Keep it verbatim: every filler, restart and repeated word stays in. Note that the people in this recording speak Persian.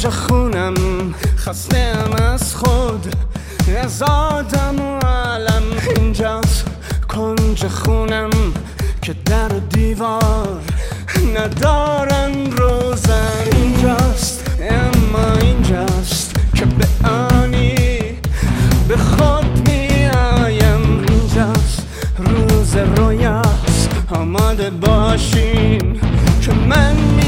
کنج خونم خستم از خود، از آدم و علم. اینجاست کنج خونم که در و دیوار ندارن روزن. اینجاست اما اینجاست که به آنی به خود می آیم. اینجاست روز رویاست، آماده باشین که من می